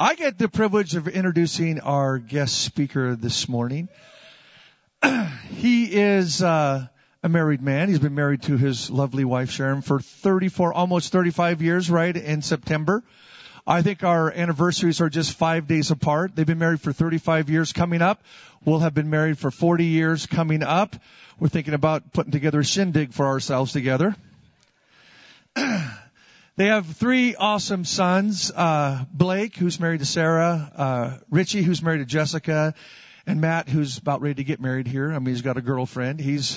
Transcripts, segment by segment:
I get the privilege of introducing our guest speaker this morning. He is a married man. He's been married to his lovely wife, Sharon, for almost 35 years, right, in September. I think our anniversaries are just 5 days apart. They've been married for 35 years coming up. We'll have been married for 40 years coming up. We're thinking about putting together a shindig for ourselves together. They have 3 awesome sons, Blake, who's married to Sarah, Richie, who's married to Jessica, and Matt, who's about ready to get married here. I mean, he's got a girlfriend. He's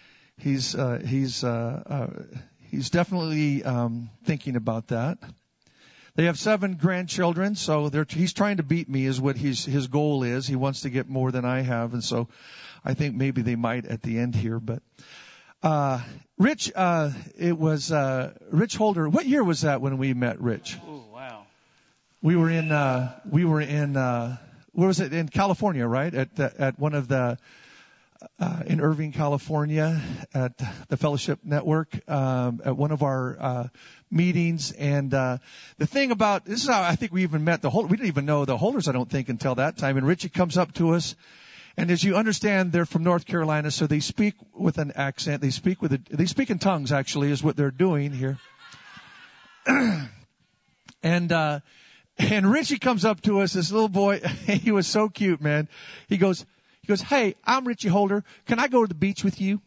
definitely thinking about that. They have 7 grandchildren, so he's trying to beat me is what his goal is. He wants to get more than I have, and so I think maybe they might at the end here. But Rich, it was Rich Holder. What year was that when we met, Rich? Oh, wow. We were in where was it, in California, right? At one of the in Irving, California, at the Fellowship Network, at one of our meetings. And the thing about this is how I think we even met the Holders. We didn't even know the Holders, I don't think, until that time. And Richie comes up to us, and as you understand, they're from North Carolina, so they speak with an accent. They speak in tongues, actually, is what they're doing here. And Richie comes up to us, this little boy. He was so cute, man. He goes, "Hey, I'm Richie Holder. Can I go to the beach with you?"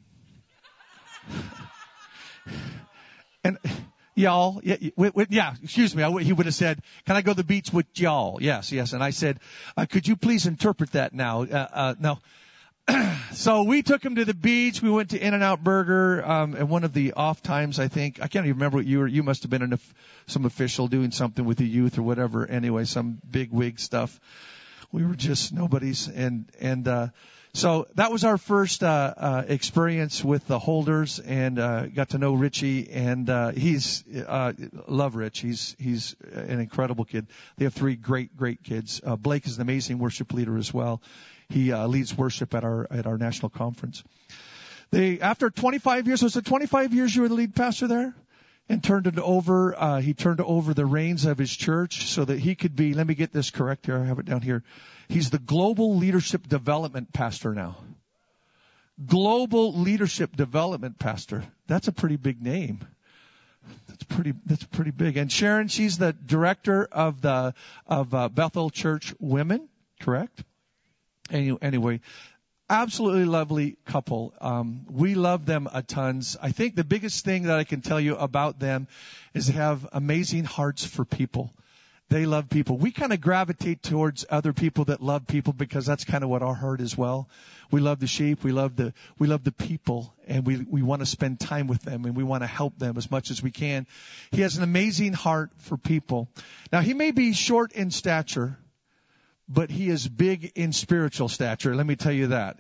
And y'all, excuse me. He would have said, "Can I go to the beach with y'all?" Yes. And I said, "Could you please interpret that now?" No. So we took him to the beach. We went to In-N-Out Burger, and one of the off times, I think. I can't even remember what you must have been some official doing something with the youth or whatever. Anyway, some big wig stuff. We were just nobodies. And so that was our first experience with the Holders, and got to know Richie, and love Rich. He's an incredible kid. They have 3 great kids. Blake is an amazing worship leader as well. He leads worship at our national conference. After 25 years, was it 25 years you were the lead pastor there? And he turned over the reins of his church so that he could be, let me get this correct here, I have it down here. He's the Global Leadership Development Pastor now. Global Leadership Development Pastor. That's a pretty big name. That's pretty big. And Sharon, she's the director of Bethel Church Women, correct? Anyway, absolutely lovely couple. We love them a tons. I think the biggest thing that I can tell you about them is they have amazing hearts for people. They love people. We kind of gravitate towards other people that love people because that's kind of what our heart is. Well, we love the sheep. We love the people, and we want to spend time with them, and we want to help them as much as we can. He has an amazing heart for people. Now, he may be short in stature, but he is big in spiritual stature. Let me tell you that.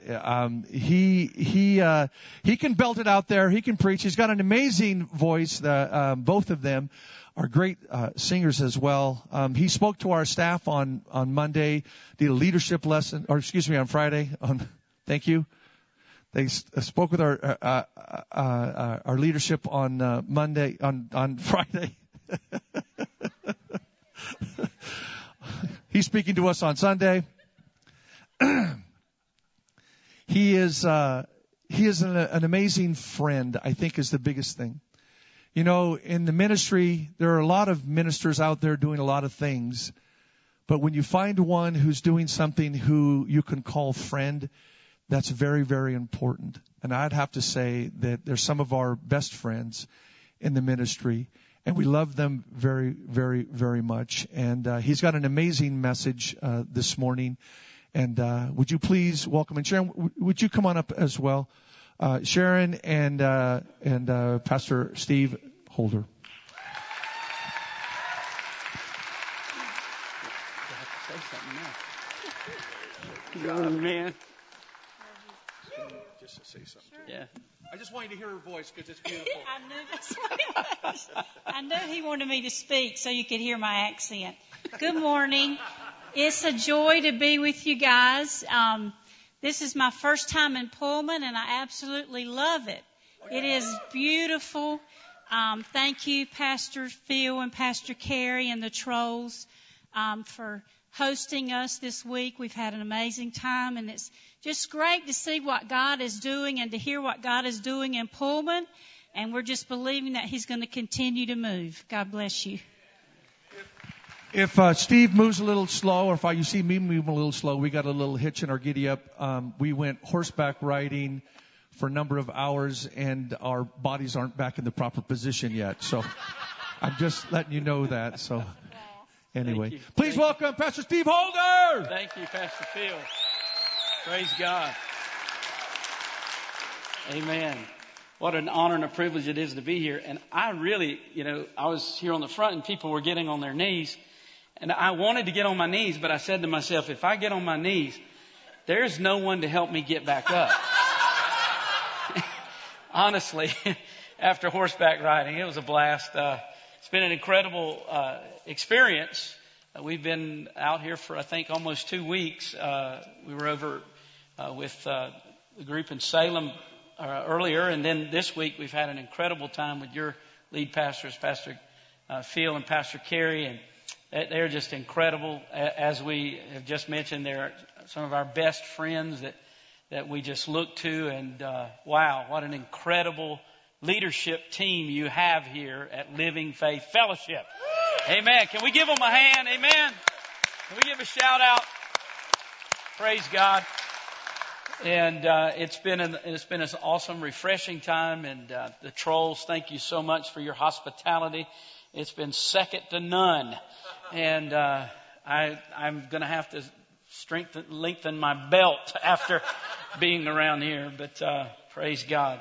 He can belt it out there. He can preach. He's got an amazing voice. Both of them are great singers as well. He spoke to our staff on Monday, did a leadership lesson, on Friday. Thank you. They spoke with our leadership on Monday, on Friday. He's speaking to us on Sunday. He is an amazing friend, I think, is the biggest thing. You know, in the ministry, there are a lot of ministers out there doing a lot of things. But when you find one who's doing something who you can call friend, that's very, very important. And I'd have to say that they're some of our best friends in the ministry. And we love them very, very, very much. And he's got an amazing message this morning. And would you please welcome, and Sharon, would you come on up as well? Sharon and Pastor Steve Holder. Oh, man. Just to say something. Yeah. I just wanted to hear her voice because it's beautiful. I knew that's what it was. I knew he wanted me to speak so you could hear my accent. Good morning. It's a joy to be with you guys. This is my first time in Pullman, and I absolutely love it. It is beautiful. Thank you, Pastor Phil and Pastor Carrie and the Trolls. for hosting us this week. We've had an amazing time, and it's just great to see what God is doing and to hear what God is doing in Pullman. And we're just believing that He's going to continue to move. God bless you. If Steve moves a little slow, or if you see me move a little slow, we got a little hitch in our giddy up. We went horseback riding for a number of hours, and our bodies aren't back in the proper position yet. So I'm just letting you know that. So anyway, please welcome Pastor Steve Holder. Thank you, Pastor Phil. Praise God. Amen. What an honor and a privilege it is to be here. And I really, I was here on the front and people were getting on their knees. And I wanted to get on my knees, but I said to myself, if I get on my knees, there's no one to help me get back up. Honestly, after horseback riding, it was a blast. It's been an incredible experience. We've been out here for, I think, almost 2 weeks. We were over with the group in Salem earlier, and then this week we've had an incredible time with your lead pastors, Pastor Phil and Pastor Carey, and they're just incredible. As we have just mentioned, they're some of our best friends that we just look to. And wow, what an incredible leadership team you have here at Living Faith Fellowship. Amen. Can we give them a hand? Amen. Can we give a shout out? Praise God. And it's been an awesome, refreshing time. And the Trolls, thank you so much for your hospitality. It's been second to none. And I'm going to have to lengthen my belt after being around here. But praise God.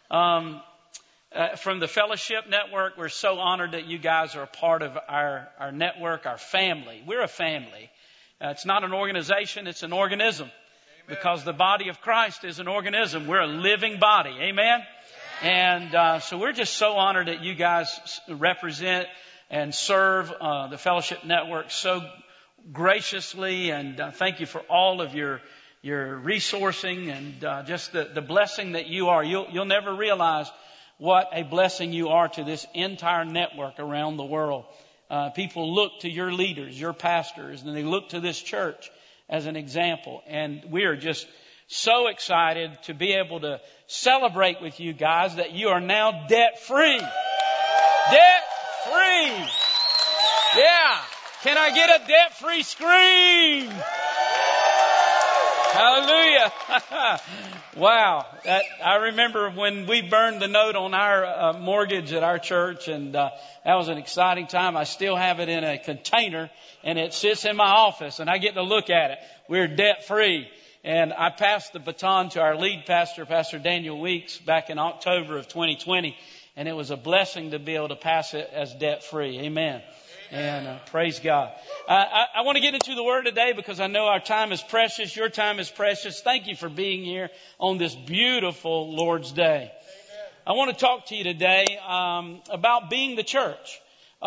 From the Fellowship Network, we're so honored that you guys are a part of our network, our family. We're a family. It's not an organization, it's an organism. Amen. Because the body of Christ is an organism. We're a living body. Amen? And so we're just so honored that you guys represent and serve the Fellowship Network so graciously. And thank you for all of your resourcing and just the blessing that you are. You'll never realize what a blessing you are to this entire network around the world. People look to your leaders, your pastors, and they look to this church as an example. And we are just so excited to be able to celebrate with you guys that you are now debt-free. Debt-free! Yeah! Can I get a debt-free scream? Hallelujah. Wow. I remember when we burned the note on our mortgage at our church, and that was an exciting time. I still have it in a container, and it sits in my office, and I get to look at it. We're debt-free. And I passed the baton to our lead pastor, Pastor Daniel Weeks, back in October of 2020, and it was a blessing to be able to pass it as debt-free. Amen. And praise God. I want to get into the Word today because I know our time is precious. Your time is precious. Thank you for being here on this beautiful Lord's Day. Amen. I want to talk to you today about being the church.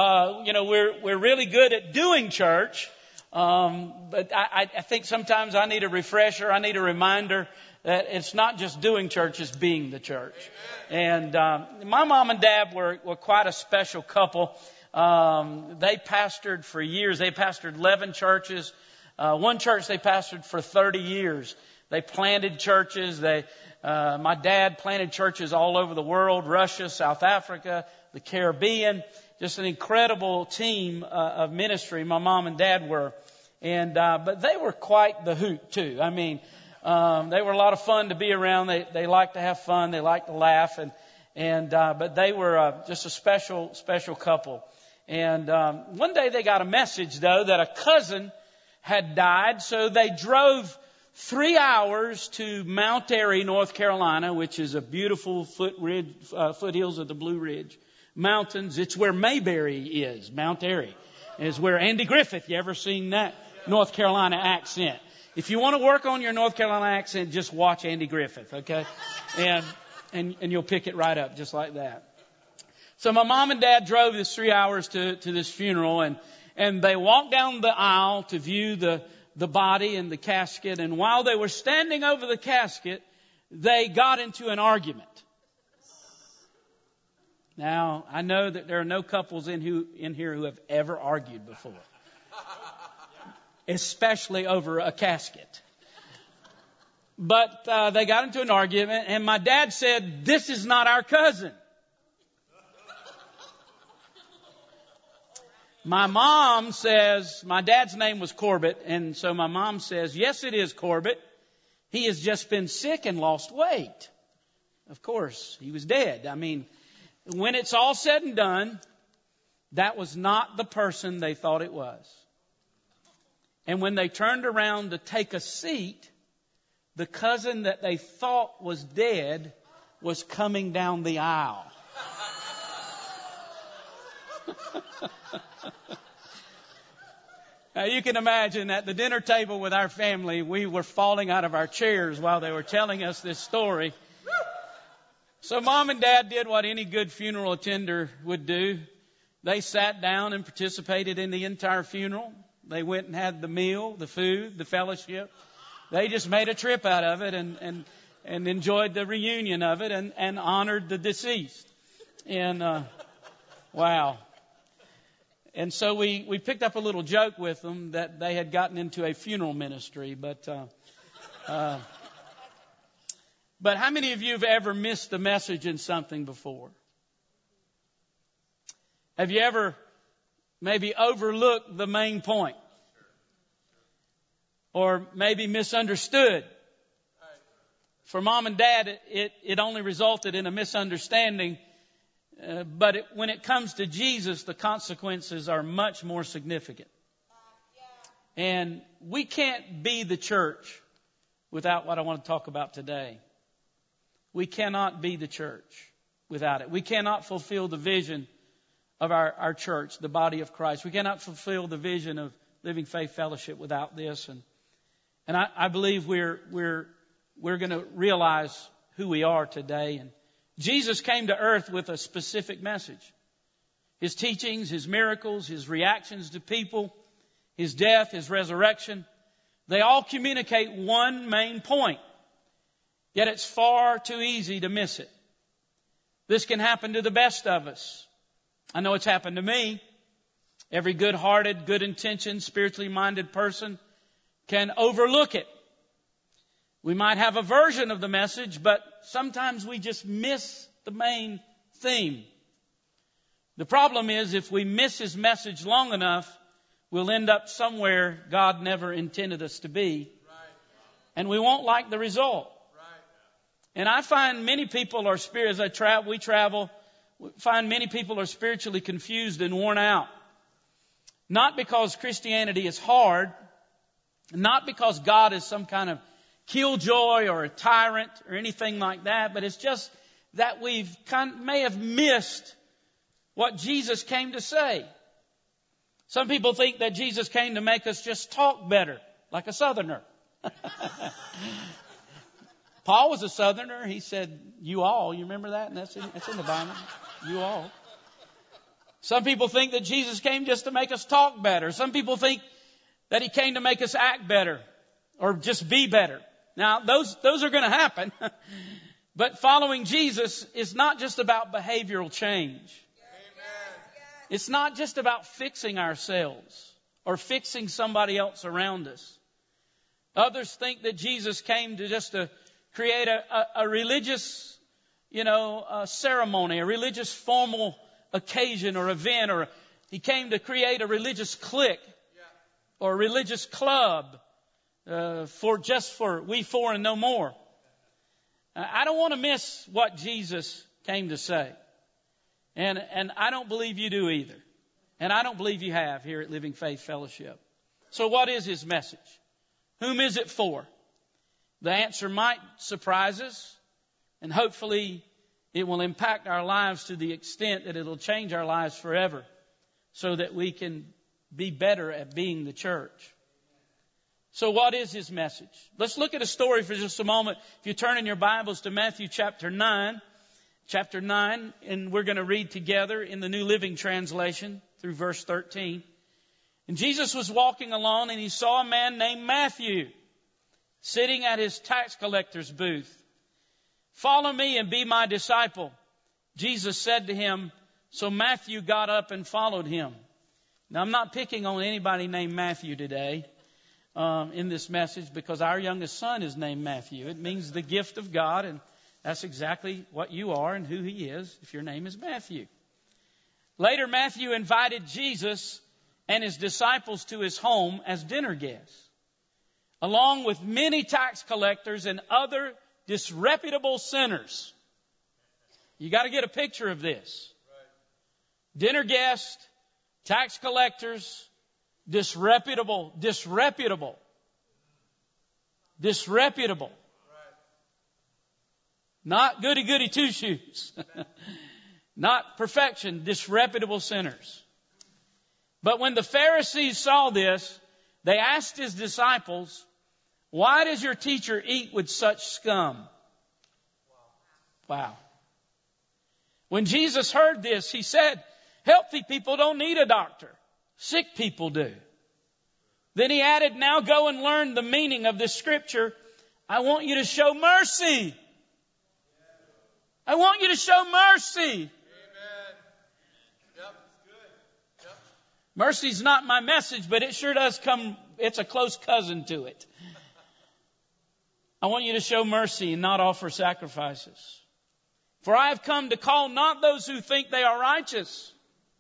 We're really good at doing church, but I think sometimes I need a refresher. I need a reminder that it's not just doing church, it's being the church. Amen. And my mom and dad were quite a special couple. They pastored for years. They pastored 11 churches. One church they pastored for 30 years. They planted churches. My dad planted churches all over the world, Russia, South Africa, the Caribbean. Just an incredible team of ministry, my mom and dad were. And but they were quite the hoot too. I mean, they were a lot of fun to be around. They liked to have fun. They liked to laugh. But they were just a special couple. And one day they got a message, though, that a cousin had died. So they drove 3 hours to Mount Airy, North Carolina, which is a beautiful foothills of the Blue Ridge Mountains. It's where Mayberry is. Mount Airy is where Andy Griffith. You ever seen that North Carolina accent? If you want to work on your North Carolina accent, just watch Andy Griffith, okay? And you'll pick it right up just like that. So my mom and dad drove this 3 hours to this funeral, and they walked down the aisle to view the body and the casket. And while they were standing over the casket, they got into an argument. Now, I know that there are no couples in here who have ever argued before. especially over a casket. But they got into an argument, and my dad said, "This is not our cousin." My mom says, my dad's name was Corbett, and so my mom says, "Yes, it is Corbett. He has just been sick and lost weight." Of course, he was dead. I mean, when it's all said and done, that was not the person they thought it was. And when they turned around to take a seat, the cousin that they thought was dead was coming down the aisle. Now you can imagine at the dinner table with our family, we were falling out of our chairs while they were telling us this story. So Mom and Dad did what any good funeral attender would do. They sat down and participated in the entire funeral. They went and had the meal, the food, the fellowship. They just made a trip out of it and enjoyed the reunion of it and honored the deceased. And wow. And so we picked up a little joke with them that they had gotten into a funeral ministry. But how many of you have ever missed the message in something before? Have you ever maybe overlooked the main point? Or maybe misunderstood? For Mom and Dad, it only resulted in a misunderstanding. But when it comes to Jesus, the consequences are much more significant. And we can't be the church without what I want to talk about today. We cannot be the church without it. We cannot fulfill the vision of our church, the body of Christ. We cannot fulfill the vision of Living Faith Fellowship without this. And I believe we're going to realize who we are today. And Jesus came to earth with a specific message. His teachings, His miracles, His reactions to people, His death, His resurrection, they all communicate one main point. Yet it's far too easy to miss it. This can happen to the best of us. I know it's happened to me. Every good-hearted, good-intentioned, spiritually minded person can overlook it. We might have a version of the message, but sometimes we just miss the main theme. The problem is if we miss His message long enough, we'll end up somewhere God never intended us to be. And we won't like the result. And I find many people are we find many people are spiritually confused and worn out. Not because Christianity is hard, not because God is some kind of killjoy or a tyrant or anything like that, but it's just that we've may have missed what Jesus came to say. Some people think that Jesus came to make us just talk better, like a Southerner. Paul was a Southerner. He said, "You all." You remember that? And that's in the Bible. You all. Some people think that Jesus came just to make us talk better. Some people think that He came to make us act better or just be better. Now, those are going to happen. But following Jesus is not just about behavioral change. Amen. It's not just about fixing ourselves or fixing somebody else around us. Others think that Jesus came to create a religious, ceremony, a religious formal occasion or event, or He came to create a religious clique or a religious club for we four and no more. I don't want to miss what Jesus came to say. And I don't believe you do either. And I don't believe you have here at Living Faith Fellowship. So what is His message? Whom is it for? The answer might surprise us, and hopefully it will impact our lives to the extent that it'll change our lives forever so that we can be better at being the church. So what is His message? Let's look at a story for just a moment. If you turn in your Bibles to Matthew chapter 9, and we're going to read together in the New Living Translation through verse 13. And Jesus was walking along and He saw a man named Matthew sitting at his tax collector's booth. "Follow me and be my disciple," Jesus said to him. So Matthew got up and followed Him. Now, I'm not picking on anybody named Matthew today. in this message because our youngest son is named Matthew. It means the gift of God, and that's exactly what you are and who He is if your name is Matthew. Later, Matthew invited Jesus and His disciples to his home as dinner guests, along with many tax collectors and other disreputable sinners. You got to get a picture of this. Dinner guests, tax collectors, disreputable. Not goody-goody two-shoes. Not perfection, disreputable sinners. But when the Pharisees saw this, they asked His disciples, "Why does your teacher eat with such scum?" Wow. When Jesus heard this, He said, "Healthy people don't need a doctor. Sick people do." Then He added, "Now go and learn the meaning of this scripture. I want you to show mercy. I want you to show mercy." Mercy's not my message, but it sure does come, it's a close cousin to it. I want you to show mercy and not offer sacrifices. For I have come to call not those who think they are righteous.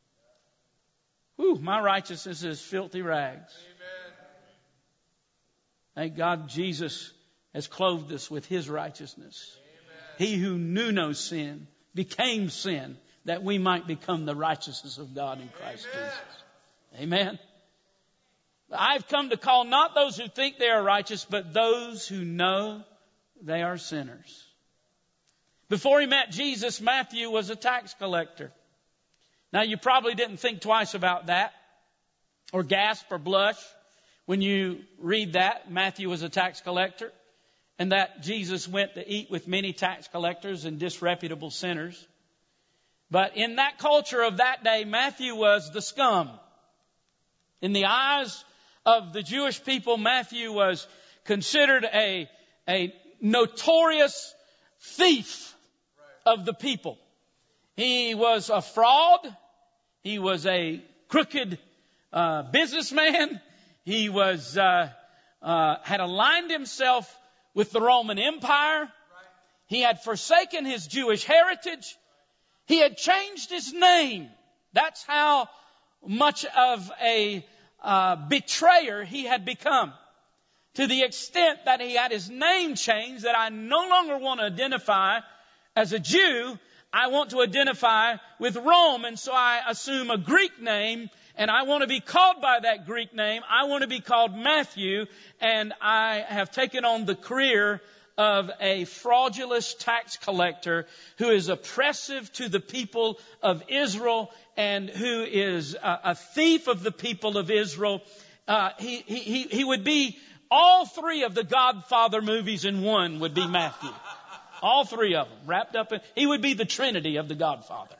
Whew, my righteousness is filthy rags. Amen. Thank God Jesus has clothed us with His righteousness. Amen. He who knew no sin became sin that we might become the righteousness of God in Christ Jesus. Amen. I've come to call not those who think they are righteous, but those who know they are sinners. Before he met Jesus, Matthew was a tax collector. Now, you probably didn't think twice about that, or gasp or blush when you read that Matthew was a tax collector, and that Jesus went to eat with many tax collectors and disreputable sinners. But in that culture of that day, Matthew was the scum. In the eyes of the Jewish people, Matthew was considered a notorious thief of the people. He was a fraud. He was a crooked businessman. He was had aligned himself with the Roman Empire. He had forsaken his Jewish heritage. He had changed his name. That's how much of a betrayer he had become. To the extent that he had his name changed, that I no longer want to identify as a Jew. I want to identify with Rome. And so I assume a Greek name, and I want to be called by that Greek name. I want to be called Matthew, and I have taken on the career of a fraudulent tax collector who is oppressive to the people of Israel and who is a thief of the people of Israel. He would be all three of the Godfather movies in one would be Matthew. All three of them wrapped up in, he would be the Trinity of the Godfather.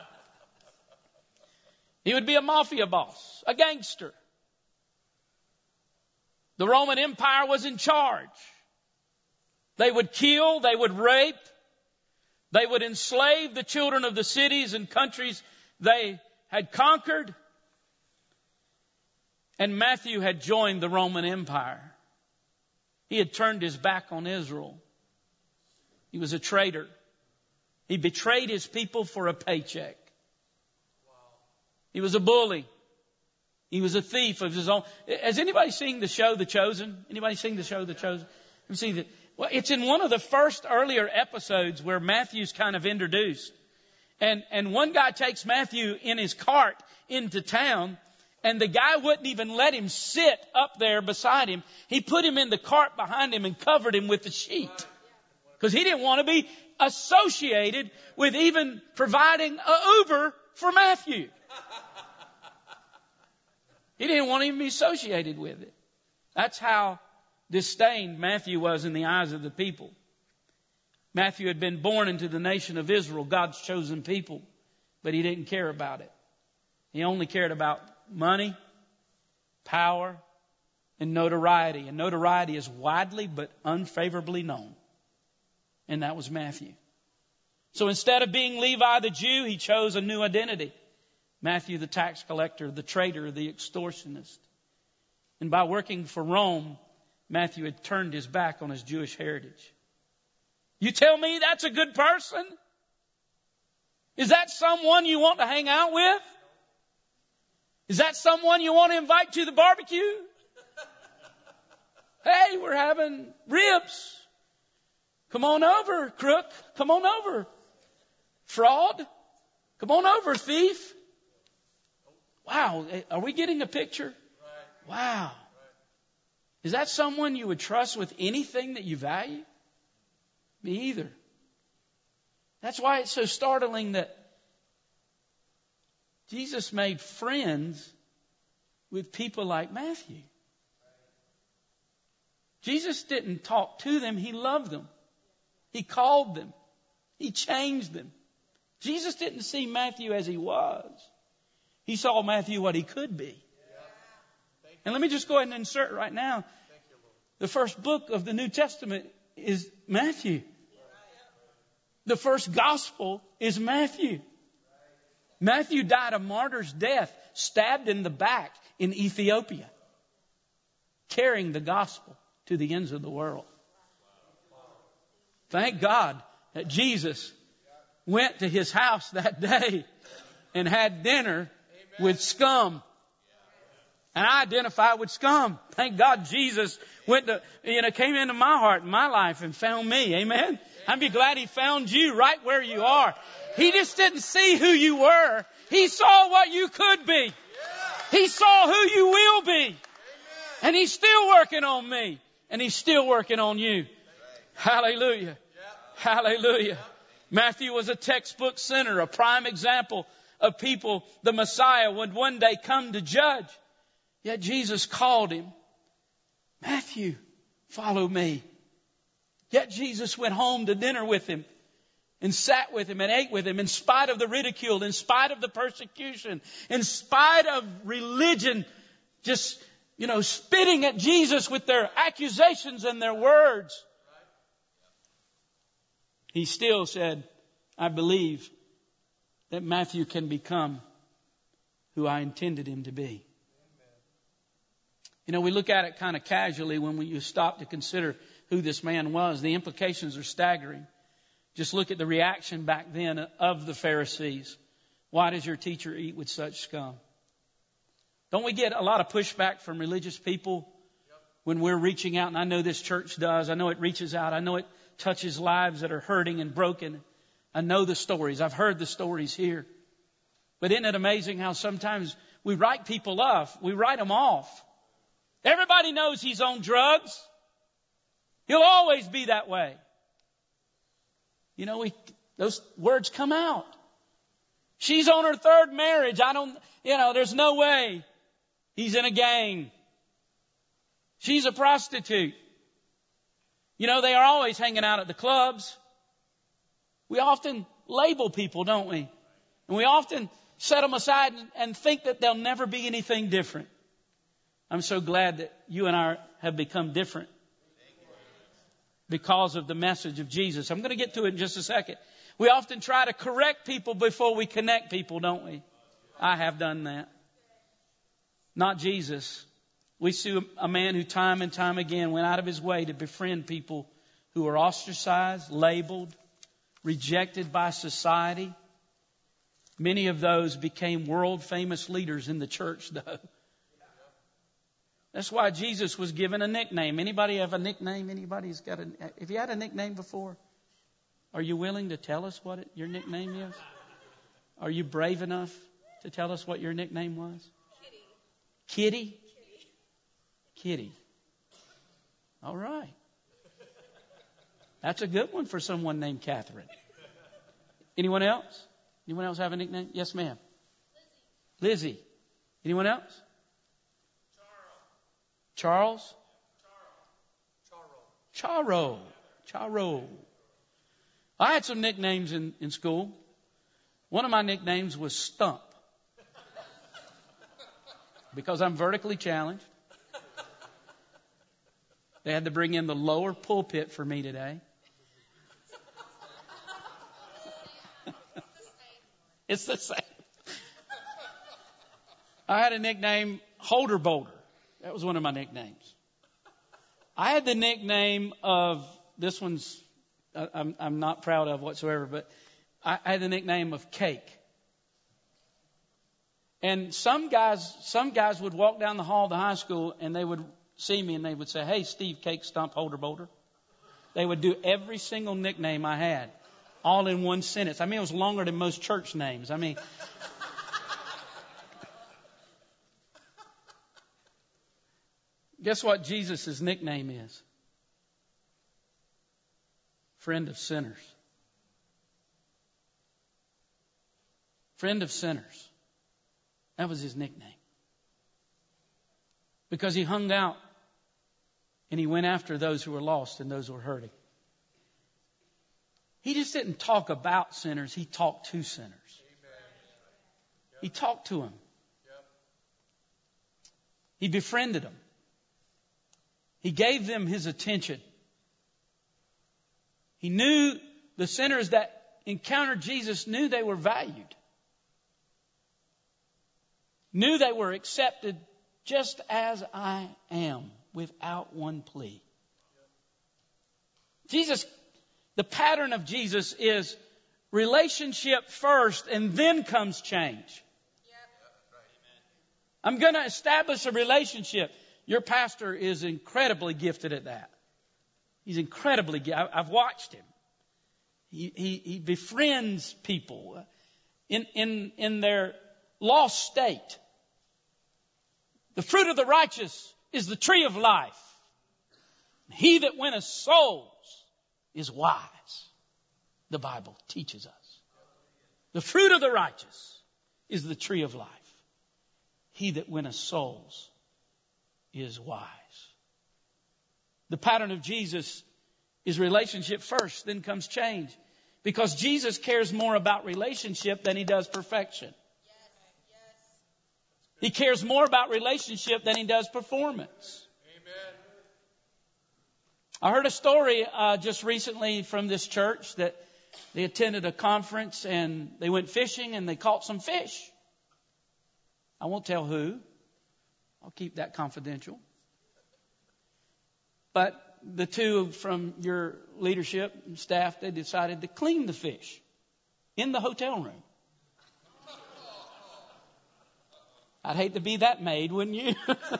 He would be a mafia boss, a gangster. The Roman Empire was in charge. They would kill, they would rape, they would enslave the children of the cities and countries they had conquered. And Matthew had joined the Roman Empire. He had turned his back on Israel. He was a traitor. He betrayed his people for a paycheck. He was a bully. He was a thief of his own. Has anybody seen the show The Chosen? Anybody seen the show The Chosen? Let me see that. Well, it's in one of the first earlier episodes where Matthew's kind of introduced. And one guy takes Matthew in his cart into town, and the guy wouldn't even let him sit up there beside him. He put him in the cart behind him and covered him with the sheet. Because he didn't want to be associated with even providing an Uber for Matthew. He didn't want to even be associated with it. That's how disdained Matthew was in the eyes of the people. Matthew had been born into the nation of Israel, God's chosen people, but he didn't care about it. He only cared about money, power, and notoriety. And notoriety is widely but unfavorably known. And that was Matthew. So instead of being Levi the Jew, he chose a new identity. Matthew the tax collector, the traitor, the extortionist. And by working for Rome, Matthew had turned his back on his Jewish heritage. You tell me that's a good person? Is that someone you want to hang out with? Is that someone you want to invite to the barbecue? Hey, we're having ribs. Come on over, crook. Come on over. Fraud. Come on over, thief. Wow, are we getting a picture? Wow. Is that someone you would trust with anything that you value? Me either. That's why it's so startling that Jesus made friends with people like Matthew. Jesus didn't talk to them. He loved them. He called them. He changed them. Jesus didn't see Matthew as he was. He saw Matthew what he could be. And let me just go ahead and insert right now. The first book of the New Testament is Matthew. The first gospel is Matthew. Matthew died a martyr's death, stabbed in the back in Ethiopia, carrying the gospel to the ends of the world. Thank God that Jesus went to his house that day and had dinner with scum. And I identify with scum. Thank God Jesus came into my heart and my life and found me. Amen. I'd be glad he found you right where you are. He just didn't see who you were. He saw what you could be. He saw who you will be. And he's still working on me. And he's still working on you. Hallelujah. Hallelujah. Matthew was a textbook sinner, a prime example of people the Messiah would one day come to judge. Yet Jesus called him, Matthew, follow me. Yet Jesus went home to dinner with him and sat with him and ate with him in spite of the ridicule, in spite of the persecution, in spite of religion just, spitting at Jesus with their accusations and their words. He still said, I believe that Matthew can become who I intended him to be. We look at it kind of casually when you stop to consider who this man was. The implications are staggering. Just look at the reaction back then of the Pharisees. Why does your teacher eat with such scum? Don't we get a lot of pushback from religious people when we're reaching out? And I know this church does. I know it reaches out. I know it touches lives that are hurting and broken. I know the stories. I've heard the stories here. But isn't it amazing how sometimes we write people off? We write them off. Everybody knows he's on drugs. He'll always be that way. Those words come out. She's on her third marriage. There's no way. He's in a gang. She's a prostitute. They are always hanging out at the clubs. We often label people, don't we? And we often set them aside and think that they'll never be anything different. I'm so glad that you and I have become different because of the message of Jesus. I'm going to get to it in just a second. We often try to correct people before we connect people, don't we? I have done that. Not Jesus. We see a man who time and time again went out of his way to befriend people who were ostracized, labeled, rejected by society. Many of those became world famous leaders in the church, though. That's why Jesus was given a nickname. Anybody have a nickname? Have you had a nickname before? Are you willing to tell us what your nickname is? Are you brave enough to tell us what your nickname was? Kitty? Kitty. All right. That's a good one for someone named Catherine. Anyone else? Anyone else have a nickname? Yes, ma'am. Lizzie. Anyone else? Charles? Charo. I had some nicknames in school. One of my nicknames was Stump. Because I'm vertically challenged. They had to bring in the lower pulpit for me today. It's the same. I had a nickname, Holder Boulder. That was one of my nicknames. I had the nickname of, this one's, I'm not proud of whatsoever, but I had the nickname of Cake. And some guys would walk down the hall of the high school and they would see me and they would say, "Hey, Steve, Cake Stump Holder Boulder." They would do every single nickname I had, all in one sentence. I mean, it was longer than most church names. I mean, guess what Jesus' nickname is? Friend of sinners. Friend of sinners. That was his nickname. Because he hung out and he went after those who were lost and those who were hurting. He just didn't talk about sinners. He talked to sinners. He talked to them. He befriended them. He gave them his attention. He knew the sinners that encountered Jesus knew they were valued. Knew they were accepted just as I am, without one plea. Jesus, the pattern of Jesus is relationship first and then comes change. I'm going to establish a relationship. Your pastor is incredibly gifted at that. He's incredibly gifted. I've watched him. He befriends people in their lost state. The fruit of the righteous is the tree of life. He that winneth souls is wise. The Bible teaches us. The fruit of the righteous is the tree of life. He that winneth souls is wise. The pattern of Jesus is relationship first, then comes change. Because Jesus cares more about relationship than he does perfection. He cares more about relationship than he does performance. Amen. I heard a story just recently from this church that they attended a conference and they went fishing and they caught some fish. I won't tell who. I'll keep that confidential. But the two from your leadership and staff, they decided to clean the fish in the hotel room. I'd hate to be that maid, wouldn't you?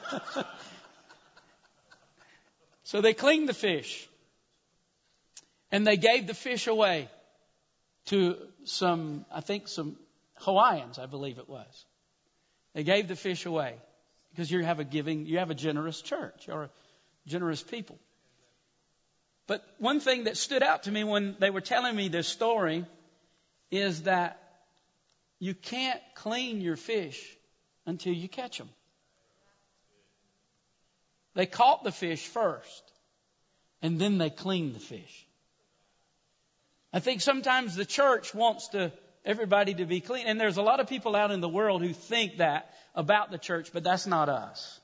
So they cleaned the fish. And they gave the fish away to some Hawaiians, I believe it was. They gave the fish away because you have a generous church. You're a generous people. But one thing that stood out to me when they were telling me this story is that you can't clean your fish until you catch them. They caught the fish first, and then they cleaned the fish. I think sometimes the church wants everybody to be clean. And there's a lot of people out in the world who think that about the church, but that's not us.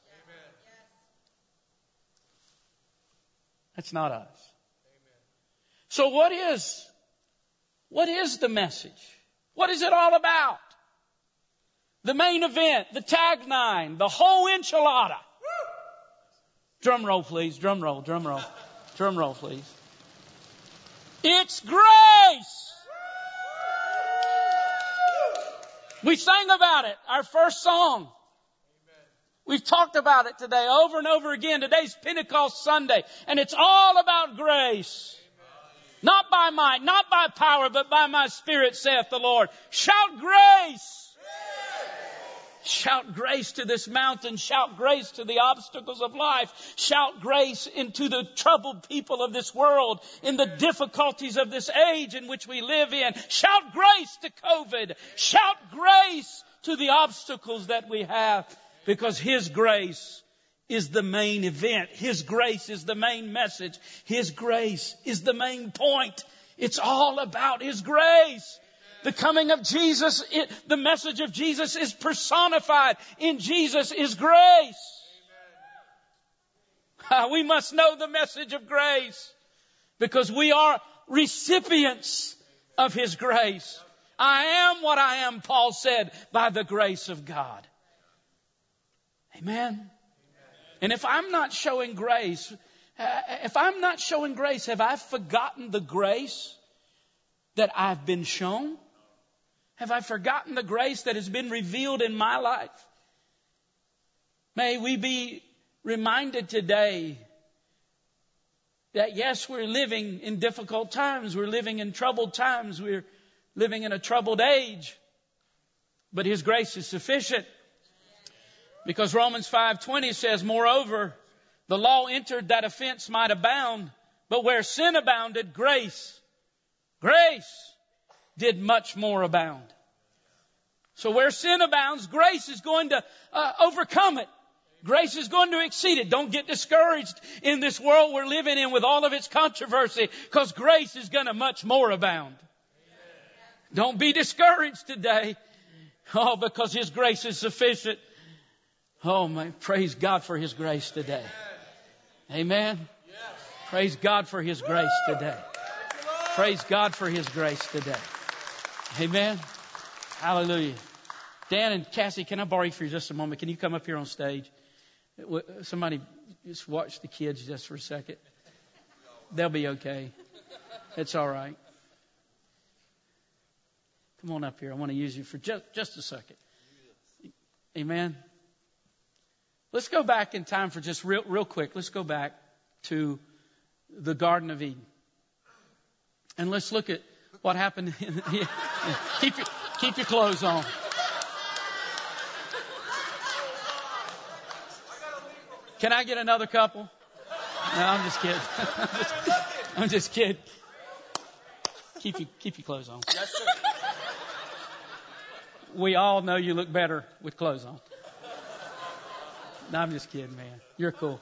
That's not us. So what is the message? What is it all about? The main event, the tagline, the whole enchilada. Drum roll, please. Drum roll, drum roll. Drum roll, please. It's grace. We sang about it, our first song. We've talked about it today over and over again. Today's Pentecost Sunday, and it's all about grace. Not by might, not by power, but by my Spirit, saith the Lord. Shout grace. Shout grace to this mountain. Shout grace to the obstacles of life. Shout grace into the troubled people of this world, in the difficulties of this age in which we live in. Shout grace to COVID. Shout grace to the obstacles that we have, because His grace is the main event. His grace is the main message. His grace is the main point. It's all about His grace. The coming of Jesus, the message of Jesus is personified. In Jesus is grace. We must know the message of grace, because we are recipients of His grace. I am what I am, Paul said, by the grace of God. Amen. And if I'm not showing grace, have I forgotten the grace that I've been shown? Have I forgotten the grace that has been revealed in my life? May we be reminded today that yes, we're living in difficult times. We're living in troubled times. We're living in a troubled age. But His grace is sufficient. Because Romans 5:20 says, moreover, the law entered that offense might abound. But where sin abounded, grace did much more abound. So where sin abounds, grace is going to overcome it. Grace is going to exceed it. Don't get discouraged in this world we're living in with all of its controversy, because grace is going to much more abound. Don't be discouraged today. Oh, because His grace is sufficient. Oh, man, praise God for His grace today. Amen. Praise God for His grace today. Praise God for His grace today. Amen. Hallelujah. Dan and Cassie, can I borrow you for just a moment? Can you come up here on stage? Somebody just watch the kids just for a second. They'll be okay. It's all right. Come on up here. I want to use you for just a second. Amen. Let's go back in time for just real quick. Let's go back to the Garden of Eden. And let's look at what happened. Keep your clothes on. Can I get another couple? No, I'm just kidding. I'm just kidding. Keep your clothes on. Yes, sir. We all know you look better with clothes on. No, I'm just kidding, man. You're cool.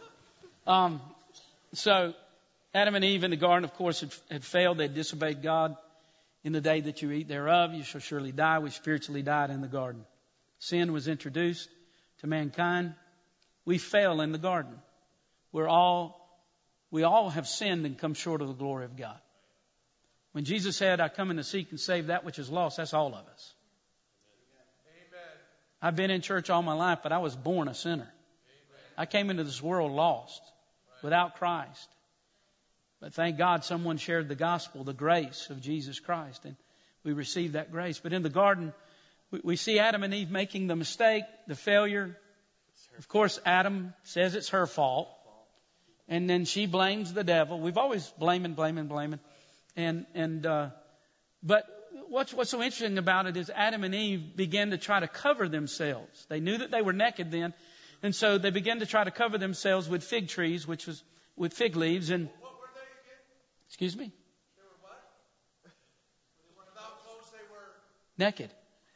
So Adam and Eve in the garden, of course, had failed. They had disobeyed God. In the day that you eat thereof, you shall surely die. We spiritually died in the garden. Sin was introduced to mankind. We fell in the garden. We all have sinned and come short of the glory of God. When Jesus said, I come in to seek and save that which is lost, that's all of us. Amen. I've been in church all my life, but I was born a sinner. Amen. I came into this world lost, without Christ. But thank God someone shared the gospel, the grace of Jesus Christ, and we received that grace. But in the garden, we see Adam and Eve making the mistake, the failure. Of course, Adam says it's her fault. And then she blames the devil. We've always blaming. But what's so interesting about it is Adam and Eve began to try to cover themselves. They knew that they were naked then. And so they began to try to cover themselves with fig trees, which was with fig leaves. And what were they again? Excuse me? They were what? They were without clothes, they were naked.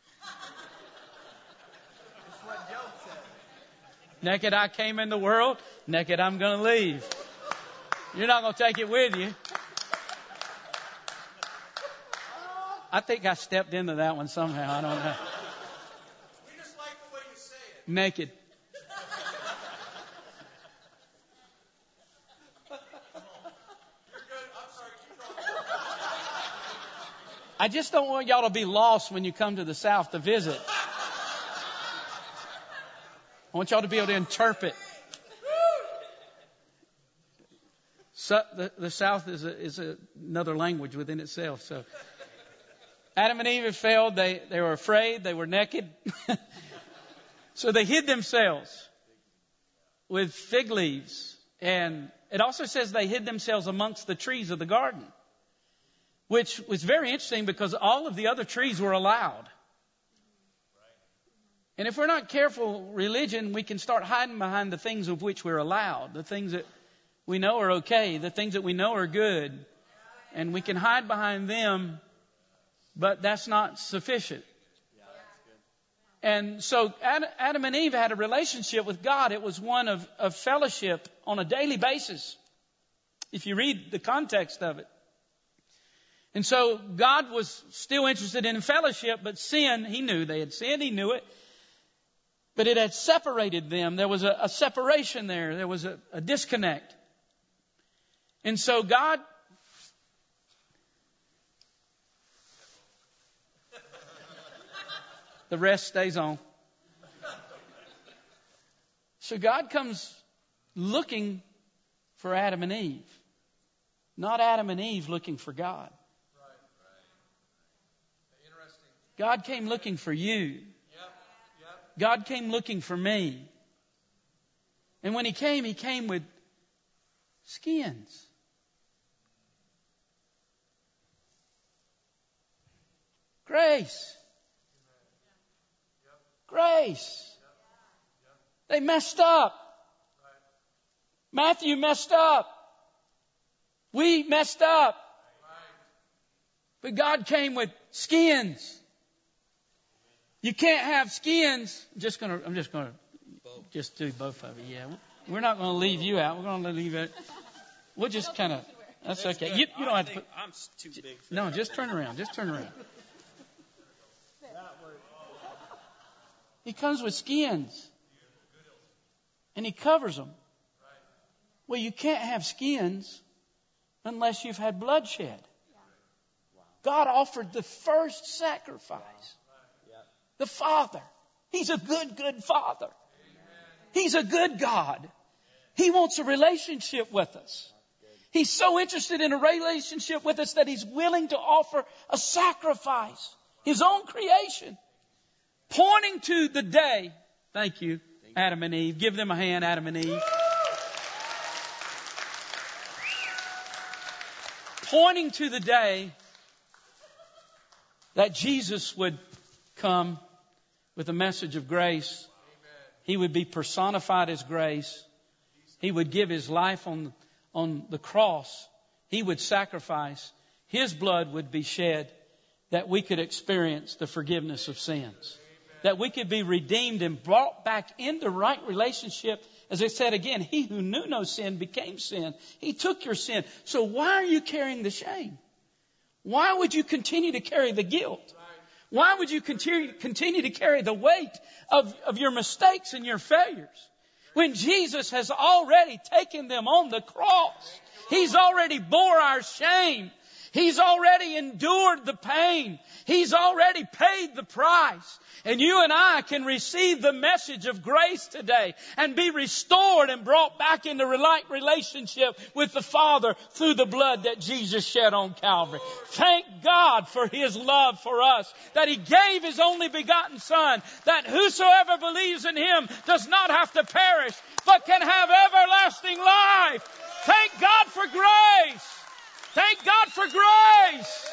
That's what Job said. Naked I came in the world, naked I'm going to leave. You're not going to take it with you. I think I stepped into that one somehow. I don't know. We just like the way you say it. Naked. I just don't want y'all to be lost when you come to the South to visit. I want y'all to be able to interpret. So the South is another language within itself. So Adam and Eve had failed. They were afraid. They were naked. So they hid themselves with fig leaves. And it also says they hid themselves amongst the trees of the garden, which was very interesting because all of the other trees were allowed. And if we're not careful, religion, we can start hiding behind the things of which we're allowed, the things that we know are okay, the things that we know are good. And we can hide behind them, but that's not sufficient. And so Adam and Eve had a relationship with God. It was one of fellowship on a daily basis, if you read the context of it. And so God was still interested in fellowship, but sin, He knew they had sinned. He knew it. But it had separated them. There was a separation there. There was a disconnect. And so God... The rest stays on. So God comes looking for Adam and Eve, not Adam and Eve looking for God. God came looking for you. God came looking for me. And when He came with skins. Grace. Grace. They messed up. Matthew messed up. We messed up. But God came with skins. You can't have skins. I'm just gonna do both of you. Yeah, we're not going to leave you out. We're going to leave it. We'll just kind of. That's okay. You don't have to put. I'm too big. No, just turn around. Just turn around. He comes with skins, and He covers them. Well, you can't have skins unless you've had bloodshed. God offered the first sacrifice. The Father. He's a good Father. He's a good God. He wants a relationship with us. He's so interested in a relationship with us that He's willing to offer a sacrifice. His own creation. Pointing to the day. Thank you, Adam and Eve. Give them a hand, Adam and Eve. Pointing to the day that Jesus would come with a message of grace. He would be personified as grace. He would give His life on the cross. He would sacrifice. His blood would be shed that we could experience the forgiveness of sins. That we could be redeemed and brought back into right relationship. As I said again, He who knew no sin became sin. He took your sin. So why are you carrying the shame? Why would you continue to carry the guilt? Why would you continue to carry the weight of your mistakes and your failures? When Jesus has already taken them on the cross. He's already bore our shame. He's already endured the pain. He's already paid the price. And you and I can receive the message of grace today and be restored and brought back into right relationship with the Father through the blood that Jesus shed on Calvary. Thank God for His love for us, that He gave His only begotten Son, that whosoever believes in Him does not have to perish, but can have everlasting life. Thank God for grace. Thank God for grace.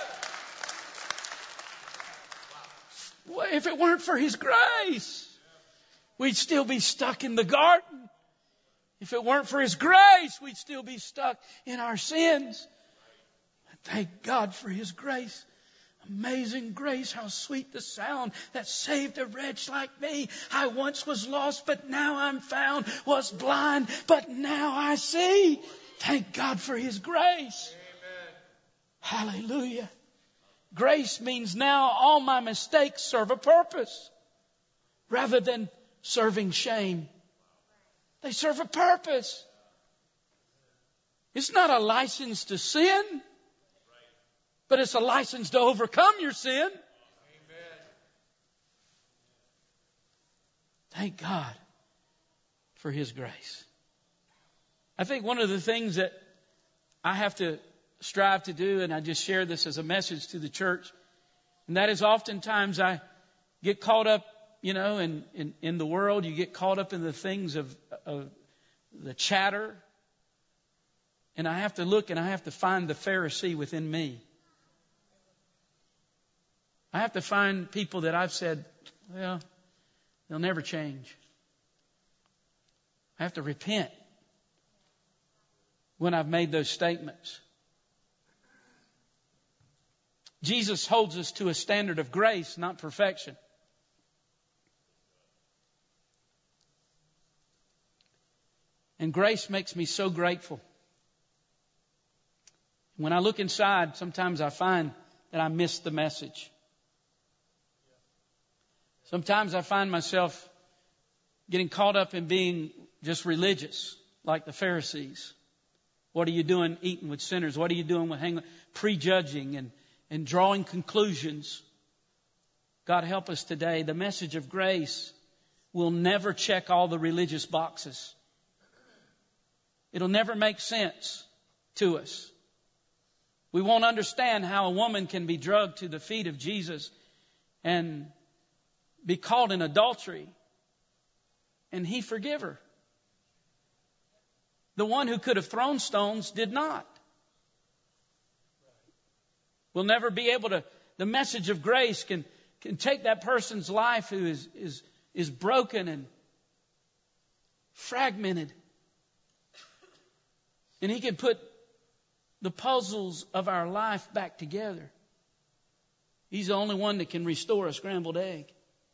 Well, if it weren't for His grace, we'd still be stuck in the garden. If it weren't for His grace, we'd still be stuck in our sins. Thank God for His grace. Amazing grace, how sweet the sound that saved a wretch like me. I once was lost, but now I'm found. Was blind, but now I see. Thank God for His grace. Amen. Hallelujah. Grace means now all my mistakes serve a purpose rather than serving shame. They serve a purpose. It's not a license to sin, but it's a license to overcome your sin. Amen. Thank God for His grace. I think one of the things that I have to strive to do, and I just share this as a message to the church, and that is oftentimes I get caught up, in the world. You get caught up in the things of the chatter. And I have to look and I have to find the Pharisee within me. I have to find people that I've said, well, they'll never change. I have to repent when I've made those statements. Jesus holds us to a standard of grace, not perfection. And grace makes me so grateful. When I look inside, sometimes I find that I miss the message. Sometimes I find myself getting caught up in being just religious, like the Pharisees. What are you doing eating with sinners? What are you doing with prejudging and drawing conclusions? God help us today. The message of grace will never check all the religious boxes. It'll never make sense to us. We won't understand how a woman can be drugged to the feet of Jesus and be caught in adultery and He forgive her. The one who could have thrown stones did not. We'll never be able to. The message of grace can take that person's life who is broken and fragmented. And He can put the puzzles of our life back together. He's the only one that can restore a scrambled egg.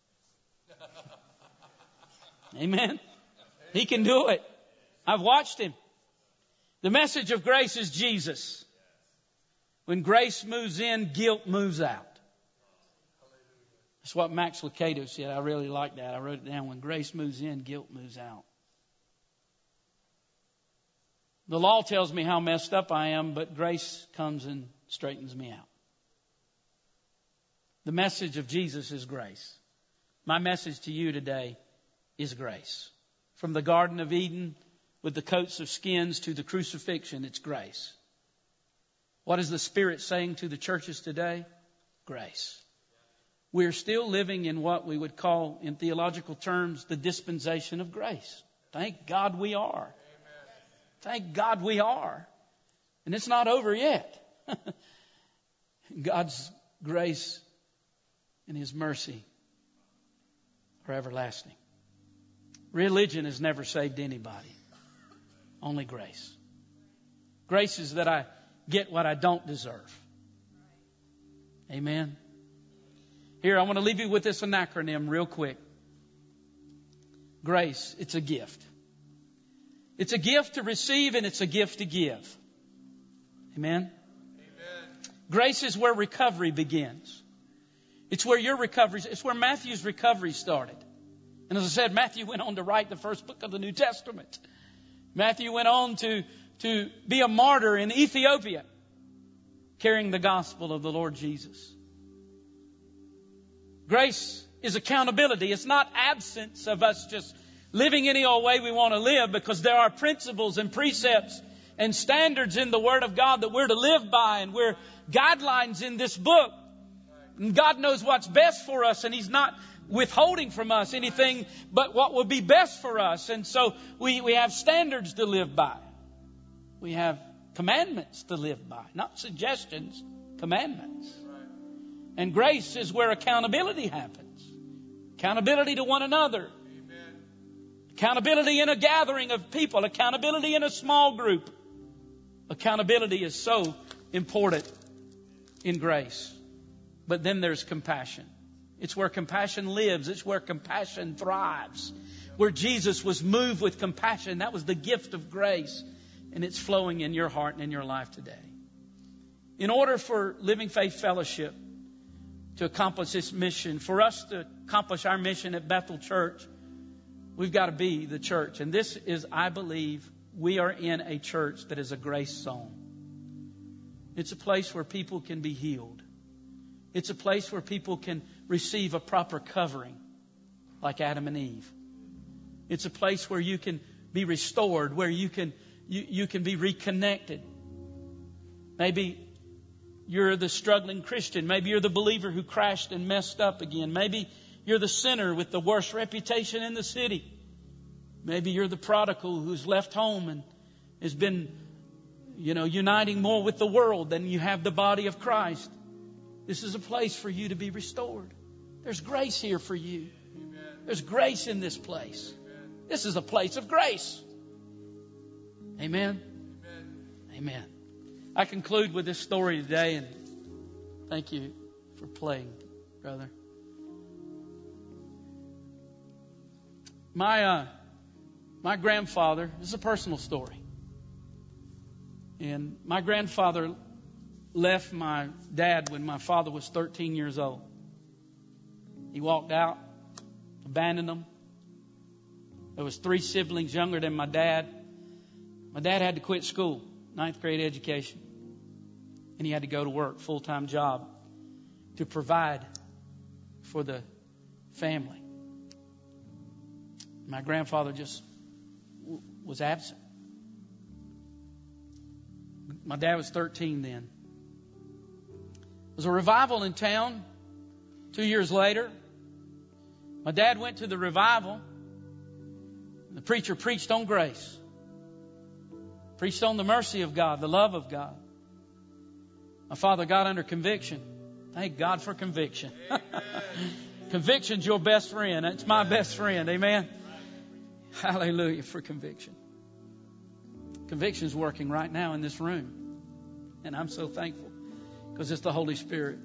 Amen. He can do it. I've watched Him. The message of grace is Jesus. When grace moves in, guilt moves out. That's what Max Lucado said. I really like that. I wrote it down. When grace moves in, guilt moves out. The law tells me how messed up I am, but grace comes and straightens me out. The message of Jesus is grace. My message to you today is grace. From the Garden of Eden with the coats of skins to the crucifixion, it's grace. What is the Spirit saying to the churches today? Grace. We're still living in what we would call, in theological terms, the dispensation of grace. Thank God we are. Thank God we are. And it's not over yet. God's grace and His mercy are everlasting. Religion has never saved anybody. Only grace. Grace is that I get what I don't deserve. Amen. Here, I want to leave you with this acronym real quick. Grace, it's a gift. It's a gift to receive and it's a gift to give. Amen? Amen. Grace is where recovery begins. It's where your recovery, it's where Matthew's recovery started. And as I said, Matthew went on to write the first book of the New Testament. Matthew went on to be a martyr in Ethiopia, carrying the gospel of the Lord Jesus. Grace is accountability. It's not absence of us just living any old way we want to live, because there are principles and precepts and standards in the Word of God that we're to live by, and we're guidelines in this book. And God knows what's best for us, and He's not withholding from us anything but what will be best for us. And so we have standards to live by. We have commandments to live by, not suggestions, commandments. And grace is where accountability happens. Accountability to one another. Accountability in a gathering of people. Accountability in a small group. Accountability is so important in grace. But then there's compassion. It's where compassion lives. It's where compassion thrives. Where Jesus was moved with compassion. That was the gift of grace. And it's flowing in your heart and in your life today. In order for Living Faith Fellowship to accomplish this mission, for us to accomplish our mission at Bethel Church, we've got to be the church. And this is, I believe, we are in a church that is a grace zone. It's a place where people can be healed. It's a place where people can receive a proper covering, like Adam and Eve. It's a place where you can be restored, where you can be reconnected. Maybe you're the struggling Christian. Maybe you're the believer who crashed and messed up again. Maybe you're the sinner with the worst reputation in the city. Maybe you're the prodigal who's left home and has been, uniting more with the world than you have the body of Christ. This is a place for you to be restored. There's grace here for you. There's grace in this place. This is a place of grace. Amen. Amen. I conclude with this story today, and thank you for playing, brother. My grandfather, this is a personal story. And my grandfather left my dad when my father was 13 years old. He walked out, abandoned them. There was 3 siblings younger than my dad. My dad had to quit school, 9th grade education. And he had to go to work, full-time job, to provide for the family. My grandfather just was absent. My dad was 13 then. There was a revival in town 2 years later. My dad went to the revival. The preacher preached on grace. Preached on the mercy of God, the love of God. My father got under conviction. Thank God for conviction. Conviction's your best friend. It's my best friend. Amen. Hallelujah for conviction. Conviction's working right now in this room. And I'm so thankful because it's the Holy Spirit.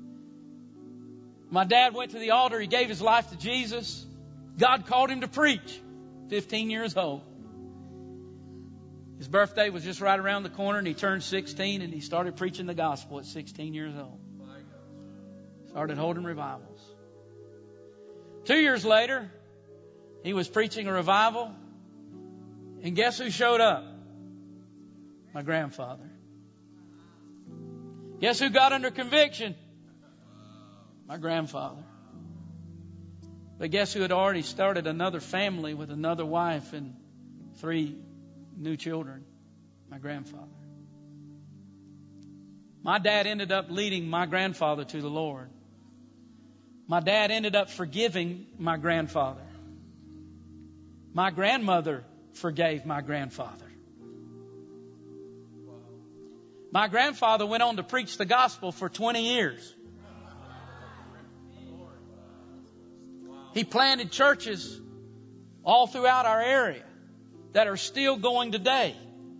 My dad went to the altar. He gave his life to Jesus. God called him to preach. 15 years old. His birthday was just right around the corner, and he turned 16, and he started preaching the gospel at 16 years old. Started holding revivals. 2 years later, he was preaching a revival, and guess who showed up? My grandfather. Guess who got under conviction? My grandfather. But guess who had already started another family with another wife and 3 new children? My grandfather. My dad ended up leading my grandfather to the Lord. My dad ended up forgiving my grandfather. My grandmother forgave my grandfather. My grandfather went on to preach the gospel for 20 years. He planted churches all throughout our area that are still going today.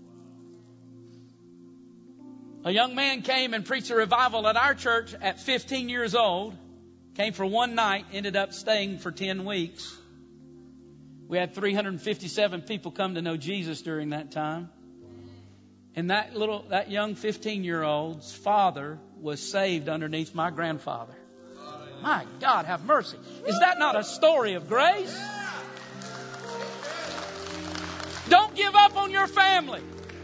A young man came and preached a revival at our church at 15 years old. Came for one night, ended up staying for 10 weeks. We had 357 people come to know Jesus during that time. And that young 15-year-old's father was saved underneath my grandfather. My God, have mercy. Is that not a story of grace? Don't give up on your family.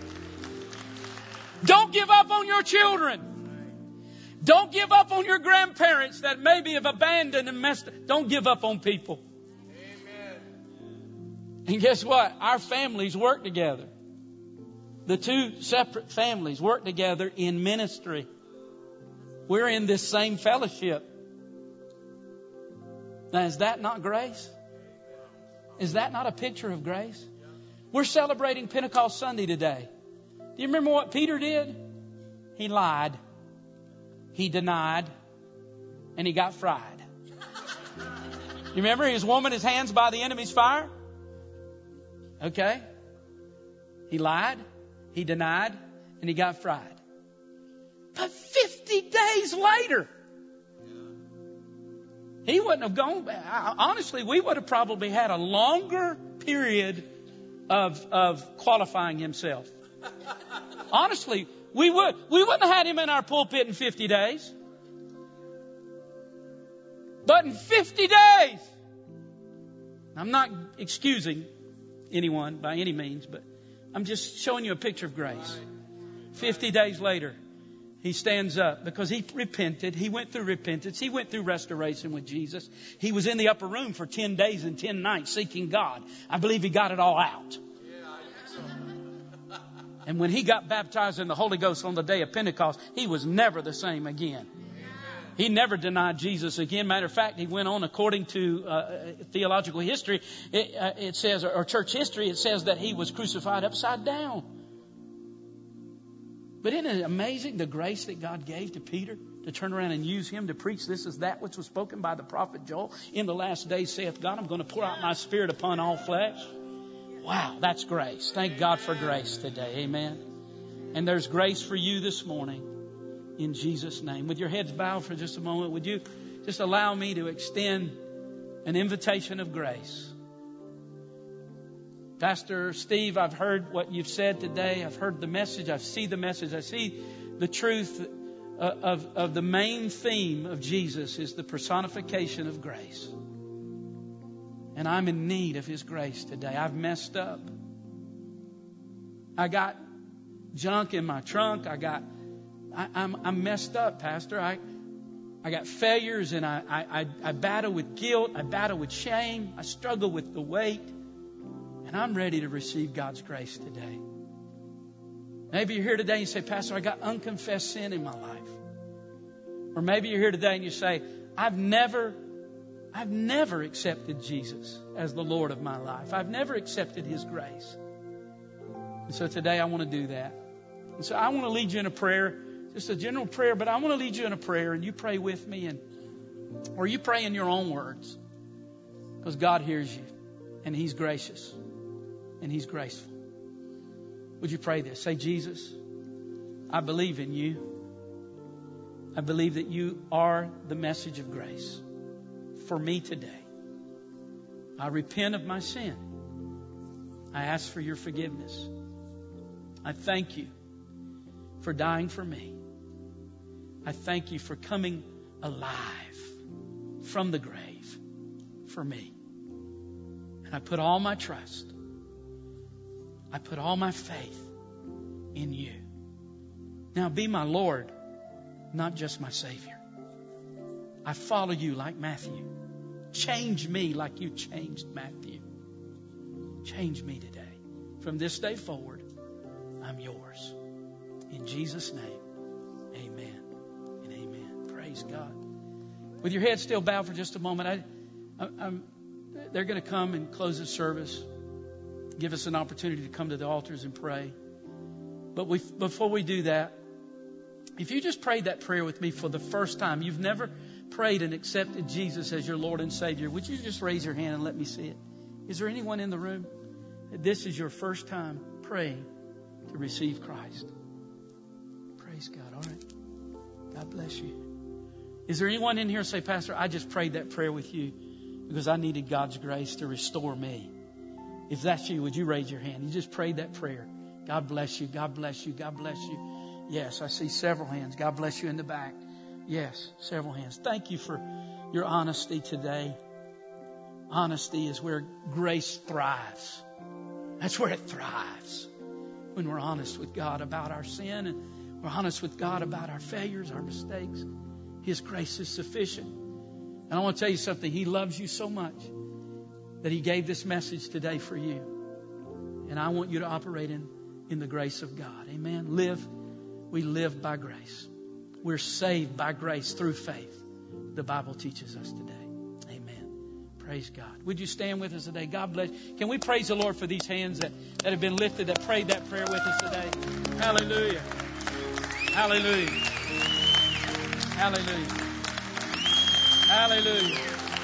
Don't give up on your children. Don't give up on your grandparents that maybe have abandoned and messed up. Don't give up on people. Amen. And guess what? Our families work together. The 2 separate families work together in ministry. We're in this same fellowship. Now, is that not grace? Is that not a picture of grace? We're celebrating Pentecost Sunday today. Do you remember what Peter did? He lied. He denied. And he got fried. You remember he was warming his hands by the enemy's fire? Okay. He lied. He denied. And he got fried. But 50 days later, he wouldn't have gone. Honestly, we would have probably had a longer period of qualifying himself. Honestly, we wouldn't have had him in our pulpit in 50 days. But in 50 days, I'm not excusing anyone by any means, but I'm just showing you a picture of grace. 50 days later, he stands up because he repented. He went through repentance. He went through restoration with Jesus. He was in the upper room for 10 days and 10 nights seeking God. I believe he got it all out. And when he got baptized in the Holy Ghost on the day of Pentecost, he was never the same again. He never denied Jesus again. Matter of fact, he went on according to theological history. It says, or church history, it says that he was crucified upside down. But isn't it amazing the grace that God gave to Peter to turn around and use him to preach this is that which was spoken by the prophet Joel? In the last days saith God, I'm going to pour out my spirit upon all flesh. Wow, that's grace. Thank God for grace today. Amen. And there's grace for you this morning in Jesus' name. With your heads bowed for just a moment, would you just allow me to extend an invitation of grace? Pastor Steve, I've heard what you've said today. I've heard the message. I see the message. I see the truth of the main theme of Jesus is the personification of grace. And I'm in need of His grace today. I've messed up. I got junk in my trunk. I'm messed up, Pastor. I got failures and I battle with guilt. I battle with shame. I struggle with the weight. And I'm ready to receive God's grace today. Maybe you're here today and you say, Pastor, I got unconfessed sin in my life. Or maybe you're here today and you say, I've never accepted Jesus as the Lord of my life. I've never accepted His grace. And so today I want to do that. And so I want to lead you in a prayer, just a general prayer, but I want to lead you in a prayer and you pray with me, or you pray in your own words, because God hears you and He's gracious and He's graceful. Would you pray this? Say, Jesus, I believe in you. I believe that you are the message of grace for me today. I repent of my sin. I ask for your forgiveness. I thank you for dying for me. I thank you for coming alive from the grave for me. And I put all my trust, I put all my faith in you. Now be my Lord, not just my Savior. I follow you like Matthew. Change me like you changed Matthew. Change me today. From this day forward, I'm yours. In Jesus' name, amen and amen. Praise God. With your head still bowed for just a moment, they're going to come and close the service, give us an opportunity to come to the altars and pray. But before we do that, if you just prayed that prayer with me for the first time, you've never prayed and accepted Jesus as your Lord and Savior, would you just raise your hand and let me see it? Is there anyone in the room that this is your first time praying to receive Christ? Praise God. All right. God bless you. Is there anyone in here say, Pastor, I just prayed that prayer with you because I needed God's grace to restore me? If that's you, would you raise your hand? You just prayed that prayer. God bless you. God bless you. God bless you. Yes, I see several hands. God bless you in the back. Yes, several hands. Thank you for your honesty today. Honesty is where grace thrives. That's where it thrives. When we're honest with God about our sin and we're honest with God about our failures, our mistakes, His grace is sufficient. And I want to tell you something. He loves you so much that He gave this message today for you. And I want you to operate in the grace of God. Amen. We live by grace. We're saved by grace through faith. The Bible teaches us today. Amen. Praise God. Would you stand with us today? God bless. Can we praise the Lord for these hands that have been lifted, that prayed that prayer with us today? Hallelujah. Hallelujah. Hallelujah. Hallelujah.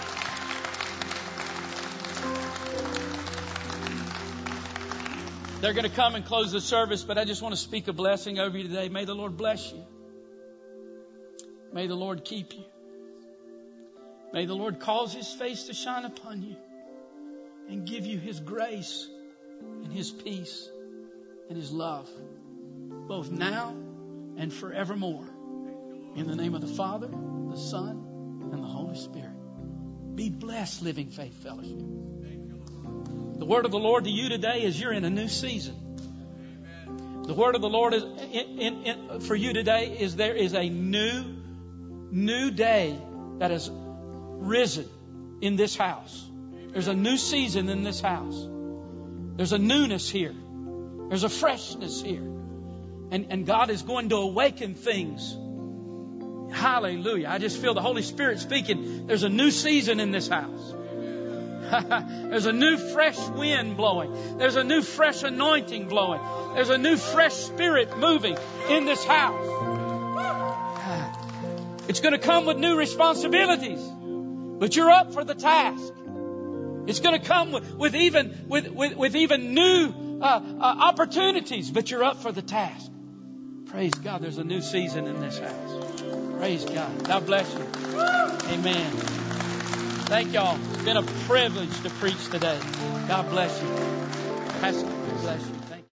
They're going to come and close the service, but I just want to speak a blessing over you today. May the Lord bless you. May the Lord keep you. May the Lord cause His face to shine upon you and give you His grace and His peace and His love, both now and forevermore. In the name of the Father, the Son, and the Holy Spirit. Be blessed, Living Faith Fellowship. The word of the Lord to you today is you're in a new season. The word of the Lord is for you today is there is a new day that has risen in this house. There's a new season in this house. There's a newness here. There's a freshness here. And God is going to awaken things. Hallelujah. I just feel the Holy Spirit speaking. There's a new season in this house. There's a new fresh wind blowing. There's a new fresh anointing blowing. There's a new fresh spirit moving in this house. It's going to come with new responsibilities, but you're up for the task. It's going to come with even new opportunities, but you're up for the task. Praise God. There's a new season in this house. Praise God. God bless you. Amen. Thank y'all. It's been a privilege to preach today. God bless you. Pastor, bless you.